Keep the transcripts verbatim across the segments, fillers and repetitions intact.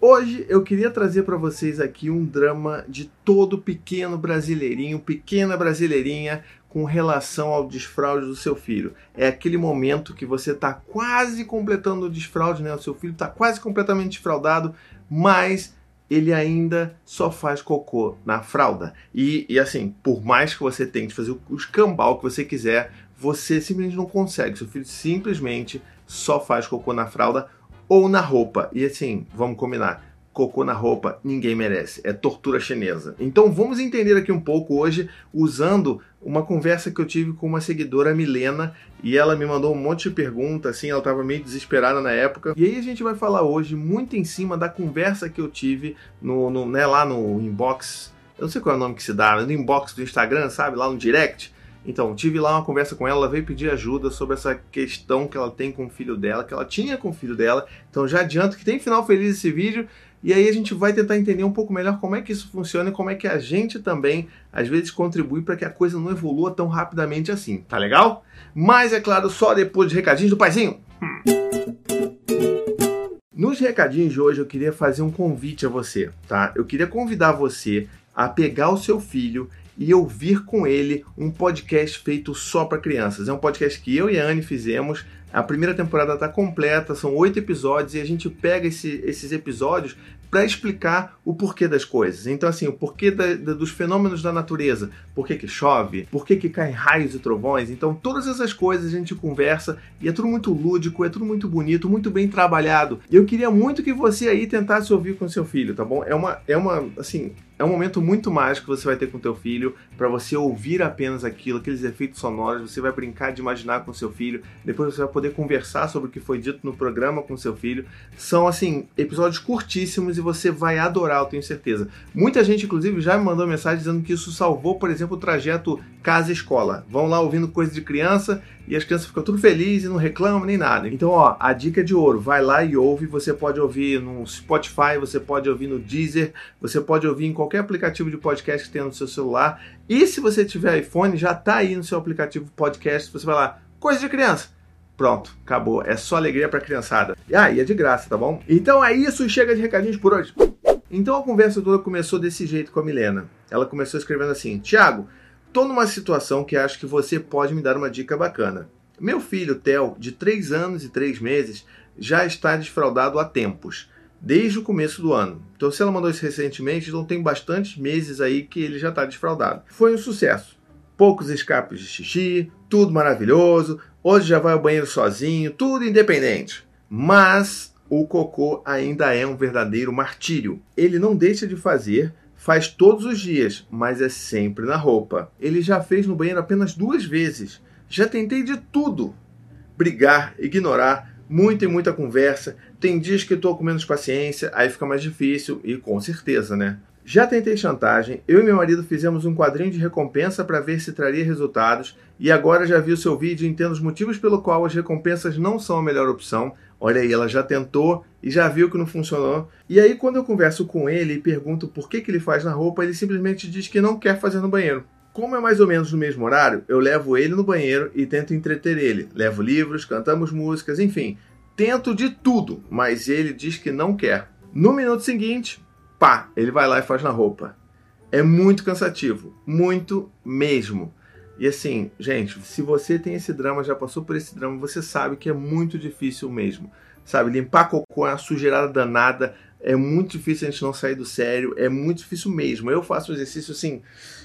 Hoje eu queria trazer para vocês aqui um drama de todo pequeno brasileirinho, pequena brasileirinha com relação ao desfraude do seu filho. É aquele momento que você está quase completando o desfraude, né? O seu filho está quase completamente desfraudado, mas ele ainda só faz cocô na fralda. E, e assim, por mais que você tente fazer o escambau que você quiser, você simplesmente não consegue. Seu filho simplesmente só faz cocô na fralda ou na roupa. E assim, vamos combinar, cocô na roupa ninguém merece, é tortura chinesa. Então vamos entender aqui um pouco hoje usando uma conversa que eu tive com uma seguidora, a Milena, e ela me mandou um monte de perguntas, assim, ela estava meio desesperada na época. E aí a gente vai falar hoje muito em cima da conversa que eu tive no, no, né, lá no inbox, eu não sei qual é o nome que se dá, no inbox do Instagram, sabe, lá no direct. Então, tive lá uma conversa com ela, ela veio pedir ajuda sobre essa questão que ela tem com o filho dela, que ela tinha com o filho dela. Então já adianto que tem final feliz esse vídeo, e aí a gente vai tentar entender um pouco melhor como é que isso funciona e como é que a gente também, às vezes, contribui para que a coisa não evolua tão rapidamente assim, tá legal? Mas, é claro, só depois de recadinhos do paizinho. Hum. Nos recadinhos de hoje eu queria fazer um convite a você, tá? Eu queria convidar você a pegar o seu filho e ouvir com ele um podcast feito só para crianças. É um podcast que eu e a Anne fizemos. A primeira temporada está completa, são oito episódios, e a gente pega esse, esses episódios para explicar o porquê das coisas. Então, assim, o porquê da, da, dos fenômenos da natureza, por que que chove, por que que caem raios e trovões. Então, todas essas coisas a gente conversa, e é tudo muito lúdico, é tudo muito bonito, muito bem trabalhado. E eu queria muito que você aí tentasse ouvir com seu filho, tá bom? É uma, é uma, assim... É um momento muito mágico que você vai ter com o teu filho, para você ouvir apenas aquilo, aqueles efeitos sonoros, você vai brincar de imaginar com o seu filho, depois você vai poder conversar sobre o que foi dito no programa com o seu filho. São, assim, episódios curtíssimos e você vai adorar, eu tenho certeza. Muita gente, inclusive, já me mandou mensagem dizendo que isso salvou, por exemplo, o trajeto casa-escola. Vão lá ouvindo coisa de criança e as crianças ficam tudo felizes e não reclamam nem nada. Então, ó, a dica de ouro, vai lá e ouve, você pode ouvir no Spotify, você pode ouvir no Deezer, você pode ouvir em qualquer aplicativo de podcast que tenha no seu celular. E se você tiver iPhone, já tá aí no seu aplicativo podcast, você vai lá, coisa de criança. Pronto, acabou. É só alegria pra criançada. Ah, e é de graça, tá bom? Então é isso, chega de recadinhos por hoje. Então a conversa toda começou desse jeito com a Milena. Ela começou escrevendo assim: Thiago, tô numa situação que acho que você pode me dar uma dica bacana. Meu filho, Theo, de três anos e três meses, já está desfraudado há tempos, desde o começo do ano. Então, se ela mandou isso recentemente, então tem bastantes meses aí que ele já está desfraudado. Foi um sucesso. Poucos escapes de xixi, tudo maravilhoso, hoje já vai ao banheiro sozinho, tudo independente. Mas o cocô ainda é um verdadeiro martírio. Ele não deixa de fazer, faz todos os dias, mas é sempre na roupa. Ele já fez no banheiro apenas duas vezes. Já tentei de tudo. Brigar, ignorar, muita e muita conversa. Tem dias que estou com menos paciência, aí fica mais difícil, e com certeza, né? Já tentei chantagem, eu e meu marido fizemos um quadrinho de recompensa para ver se traria resultados, e agora já vi o seu vídeo e entendo os motivos pelo qual as recompensas não são a melhor opção. Olha aí, ela já tentou e já viu que não funcionou. E aí, quando eu converso com ele e pergunto por que que ele faz na roupa, ele simplesmente diz que não quer fazer no banheiro. Como é mais ou menos no mesmo horário, eu levo ele no banheiro e tento entreter ele. Levo livros, cantamos músicas, enfim. Tento de tudo, mas ele diz que não quer. No minuto seguinte, pá, ele vai lá e faz na roupa. É muito cansativo, muito mesmo. E assim, gente, se você tem esse drama, já passou por esse drama, você sabe que é muito difícil mesmo. Sabe, limpar cocô é uma sujeirada danada, é muito difícil a gente não sair do sério, é muito difícil mesmo. Eu faço um exercício assim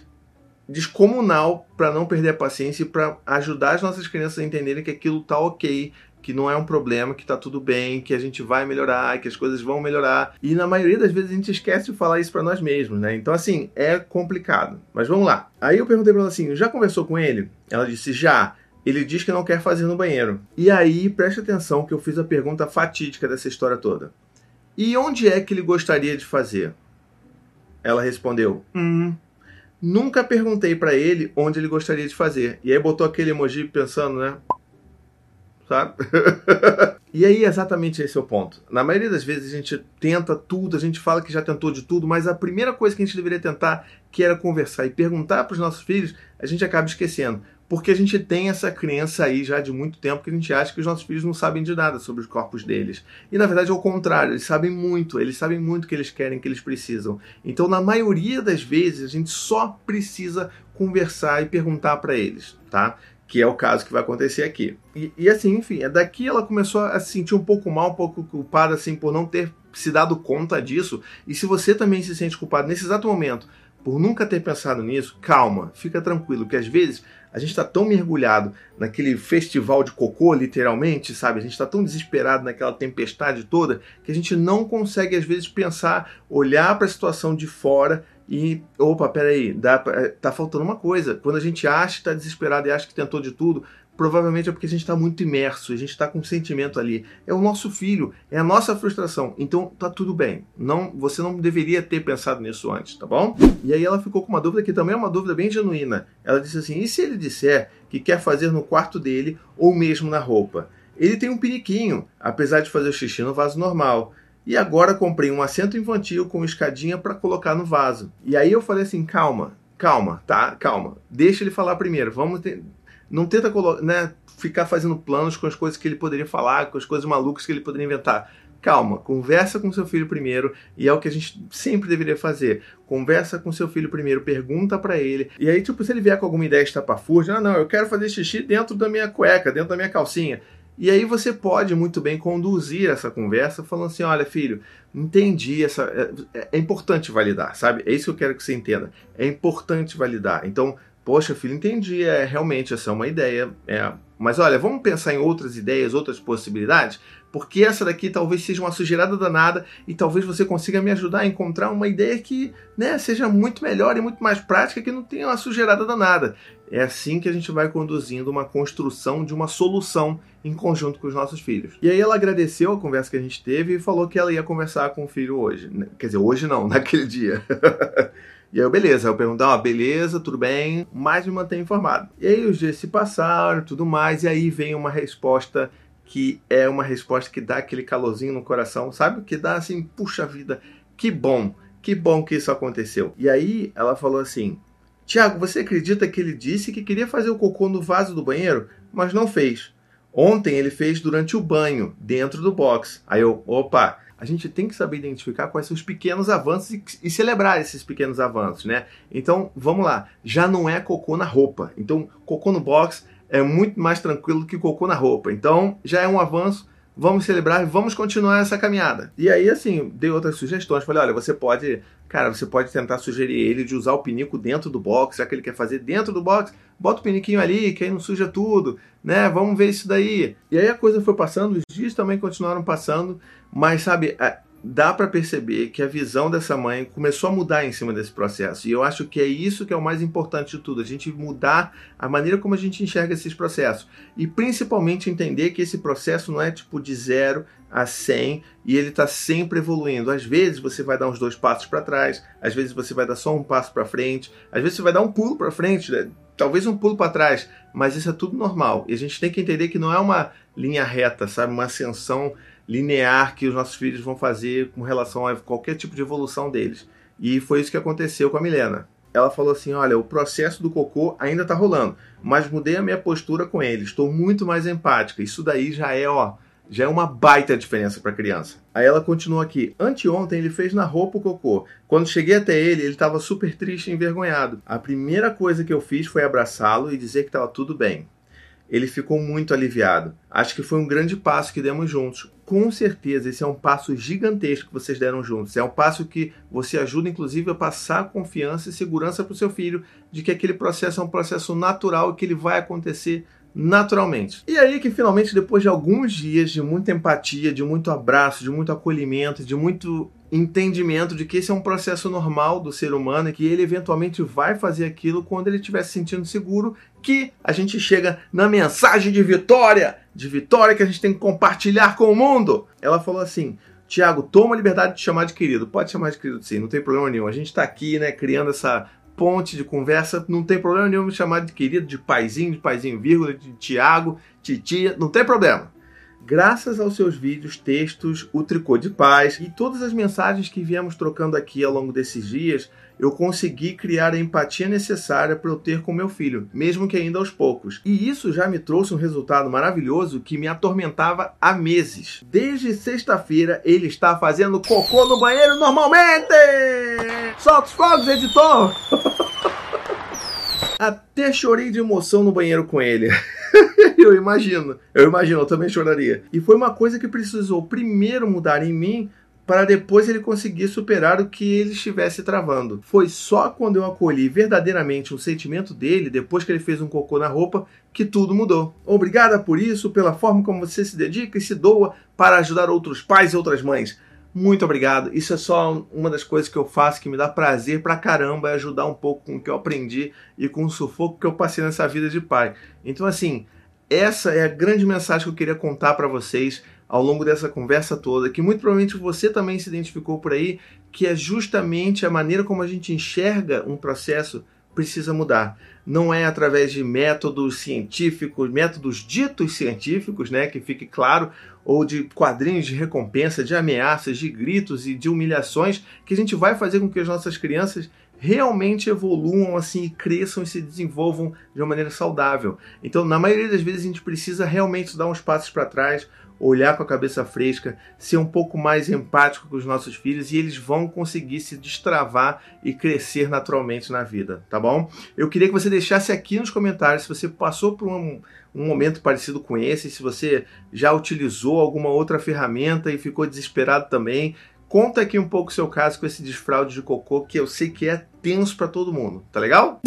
descomunal para não perder a paciência e para ajudar as nossas crianças a entenderem que aquilo tá ok, que não é um problema, que tá tudo bem, que a gente vai melhorar, que as coisas vão melhorar. E na maioria das vezes a gente esquece de falar isso para nós mesmos, né? Então assim, é complicado. Mas vamos lá. Aí eu perguntei para ela assim, já conversou com ele? Ela disse, já. Ele diz que não quer fazer no banheiro. E aí, preste atenção que eu fiz a pergunta fatídica dessa história toda. E onde é que ele gostaria de fazer? Ela respondeu, hum... Nunca perguntei pra ele onde ele gostaria de fazer. E aí botou aquele emoji pensando, né? Sabe? E aí exatamente esse é o ponto. Na maioria das vezes a gente tenta tudo, a gente fala que já tentou de tudo, mas a primeira coisa que a gente deveria tentar, que era conversar e perguntar pros nossos filhos, a gente acaba esquecendo. Porque a gente tem essa crença aí já de muito tempo que a gente acha que os nossos filhos não sabem de nada sobre os corpos deles. E na verdade é o contrário, eles sabem muito, eles sabem muito o que eles querem, o que eles precisam. Então na maioria das vezes a gente só precisa conversar e perguntar para eles, tá? Que é o caso que vai acontecer aqui. E, e assim, enfim, daqui ela começou a se sentir um pouco mal, um pouco culpada assim por não ter se dado conta disso. E se você também se sente culpado nesse exato momento por nunca ter pensado nisso, calma, fica tranquilo, que às vezes a gente está tão mergulhado naquele festival de cocô, literalmente, sabe? A gente está tão desesperado naquela tempestade toda que a gente não consegue, às vezes, pensar, olhar para a situação de fora e, opa, peraí, dá pra, tá faltando uma coisa. Quando a gente acha que está desesperado e acha que tentou de tudo, provavelmente é porque a gente está muito imerso, a gente está com um sentimento ali. É o nosso filho, é a nossa frustração. Então tá tudo bem. Não, você não deveria ter pensado nisso antes, tá bom? E aí ela ficou com uma dúvida que também é uma dúvida bem genuína. Ela disse assim, e se ele disser que quer fazer no quarto dele ou mesmo na roupa? Ele tem um piniquinho, apesar de fazer o xixi no vaso normal. E agora comprei um assento infantil com escadinha para colocar no vaso. E aí eu falei assim, calma, calma, tá? Calma. Deixa ele falar primeiro. Vamos ter... Não tenta né, ficar fazendo planos com as coisas que ele poderia falar, com as coisas malucas que ele poderia inventar. Calma, conversa com seu filho primeiro, e é o que a gente sempre deveria fazer. Conversa com seu filho primeiro, pergunta pra ele, e aí, tipo, se ele vier com alguma ideia estapafúrdia, ah, não, eu quero fazer xixi dentro da minha cueca, dentro da minha calcinha. E aí você pode muito bem conduzir essa conversa falando assim, olha, filho, entendi, essa é, é importante validar, sabe? É isso que eu quero que você entenda. É importante validar. Então, poxa, filho, entendi, é, realmente essa é uma ideia, é, mas olha, vamos pensar em outras ideias, outras possibilidades, porque essa daqui talvez seja uma sujeirada danada e talvez você consiga me ajudar a encontrar uma ideia que, né, seja muito melhor e muito mais prática, que não tenha uma sujeirada danada. É assim que a gente vai conduzindo uma construção de uma solução em conjunto com os nossos filhos. E aí ela agradeceu a conversa que a gente teve e falou que ela ia conversar com o filho hoje. Quer dizer, hoje não, naquele dia. E aí, beleza, eu perguntei, ó, beleza, tudo bem, mas me mantenha informado. E aí os dias se passaram, tudo mais, e aí vem uma resposta que é uma resposta que dá aquele calorzinho no coração, sabe? Que dá assim, puxa vida, que bom, que bom que isso aconteceu. E aí ela falou assim, Tiago, você acredita que ele disse que queria fazer o cocô no vaso do banheiro, mas não fez? Ontem ele fez durante o banho, dentro do box. Aí eu, opa... A gente tem que saber identificar quais são os pequenos avanços e, e celebrar esses pequenos avanços, né? Então, vamos lá. Já não é cocô na roupa. Então, cocô no box é muito mais tranquilo que cocô na roupa. Então, já é um avanço. Vamos celebrar e vamos continuar essa caminhada. E aí, assim, dei outras sugestões. Falei, olha, você pode... Cara, você pode tentar sugerir ele de usar o pinico dentro do box, já que ele quer fazer dentro do box. Bota o piniquinho ali, que aí não suja tudo, né? Vamos ver isso daí. E aí a coisa foi passando, os dias também continuaram passando, mas, sabe, dá para perceber que a visão dessa mãe começou a mudar em cima desse processo. E eu acho que é isso que é o mais importante de tudo, a gente mudar a maneira como a gente enxerga esses processos. E principalmente entender que esse processo não é tipo de zero a cem e ele está sempre evoluindo. Às vezes você vai dar uns dois passos para trás, às vezes você vai dar só um passo para frente, às vezes você vai dar um pulo para frente, né? Talvez um pulo para trás, mas isso é tudo normal. E a gente tem que entender que não é uma linha reta, sabe? Uma ascensão linear que os nossos filhos vão fazer com relação a qualquer tipo de evolução deles. E foi isso que aconteceu com a Milena. Ela falou assim, olha, o processo do cocô ainda está rolando, mas mudei a minha postura com ele, estou muito mais empática. Isso daí já é, ó, já é uma baita diferença para a criança. Aí ela continua aqui. Anteontem ele fez na roupa o cocô. Quando cheguei até ele, ele estava super triste e envergonhado. A primeira coisa que eu fiz foi abraçá-lo e dizer que estava tudo bem. Ele ficou muito aliviado. Acho que foi um grande passo que demos juntos. Com certeza, esse é um passo gigantesco que vocês deram juntos. É um passo que você ajuda, inclusive, a passar confiança e segurança para o seu filho de que aquele processo é um processo natural e que ele vai acontecer naturalmente. E aí que finalmente, depois de alguns dias de muita empatia, de muito abraço, de muito acolhimento, de muito entendimento de que esse é um processo normal do ser humano e que ele eventualmente vai fazer aquilo quando ele estiver se sentindo seguro, que a gente chega na mensagem de vitória, de vitória que a gente tem que compartilhar com o mundo. Ela falou assim, Tiago, toma a liberdade de chamar de querido. Pode chamar de querido sim, não tem problema nenhum. A gente está aqui, né, criando essa ponte de conversa, não tem problema nenhum me chamar de querido, de paizinho, de paizinho vírgula, de Tiago, titia, não tem problema. Graças aos seus vídeos, textos, o Tricô de Paz e todas as mensagens que viemos trocando aqui ao longo desses dias, eu consegui criar a empatia necessária para eu ter com meu filho, mesmo que ainda aos poucos. E isso já me trouxe um resultado maravilhoso que me atormentava há meses. Desde sexta-feira, ele está fazendo cocô no banheiro normalmente! Solta os fogos, editor! Até chorei de emoção no banheiro com ele. Eu imagino, eu imagino, eu também choraria. E foi uma coisa que precisou primeiro mudar em mim para depois ele conseguir superar o que ele estivesse travando. Foi só quando eu acolhi verdadeiramente o sentimento dele, depois que ele fez um cocô na roupa, que tudo mudou. Obrigada por isso, pela forma como você se dedica e se doa para ajudar outros pais e outras mães. Muito obrigado. Isso é só uma das coisas que eu faço que me dá prazer pra caramba, é ajudar um pouco com o que eu aprendi e com o sufoco que eu passei nessa vida de pai. Então, assim, essa é a grande mensagem que eu queria contar para vocês ao longo dessa conversa toda, que muito provavelmente você também se identificou por aí, que é justamente a maneira como a gente enxerga um processo precisa mudar. Não é através de métodos científicos, métodos ditos científicos, né, que fique claro, ou de quadrinhos de recompensa, de ameaças, de gritos e de humilhações, que a gente vai fazer com que as nossas crianças realmente evoluam assim e cresçam e se desenvolvam de uma maneira saudável. Então, na maioria das vezes, a gente precisa realmente dar uns passos para trás, olhar com a cabeça fresca, ser um pouco mais empático com os nossos filhos e eles vão conseguir se destravar e crescer naturalmente na vida, tá bom? Eu queria que você deixasse aqui nos comentários se você passou por um, um momento parecido com esse, se você já utilizou alguma outra ferramenta e ficou desesperado também. Conta aqui um pouco o seu caso com esse desfraude de cocô, que eu sei que é tenso para todo mundo, tá legal?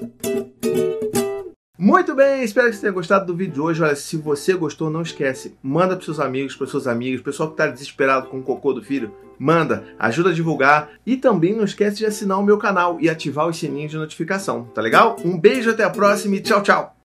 Muito bem, espero que você tenha gostado do vídeo de hoje. Olha, se você gostou, não esquece, manda para seus amigos, para suas amigas, pessoal que está desesperado com o cocô do filho, manda, ajuda a divulgar e também não esquece de assinar o meu canal e ativar os sininhos de notificação, tá legal? Um beijo, até a próxima e tchau, tchau!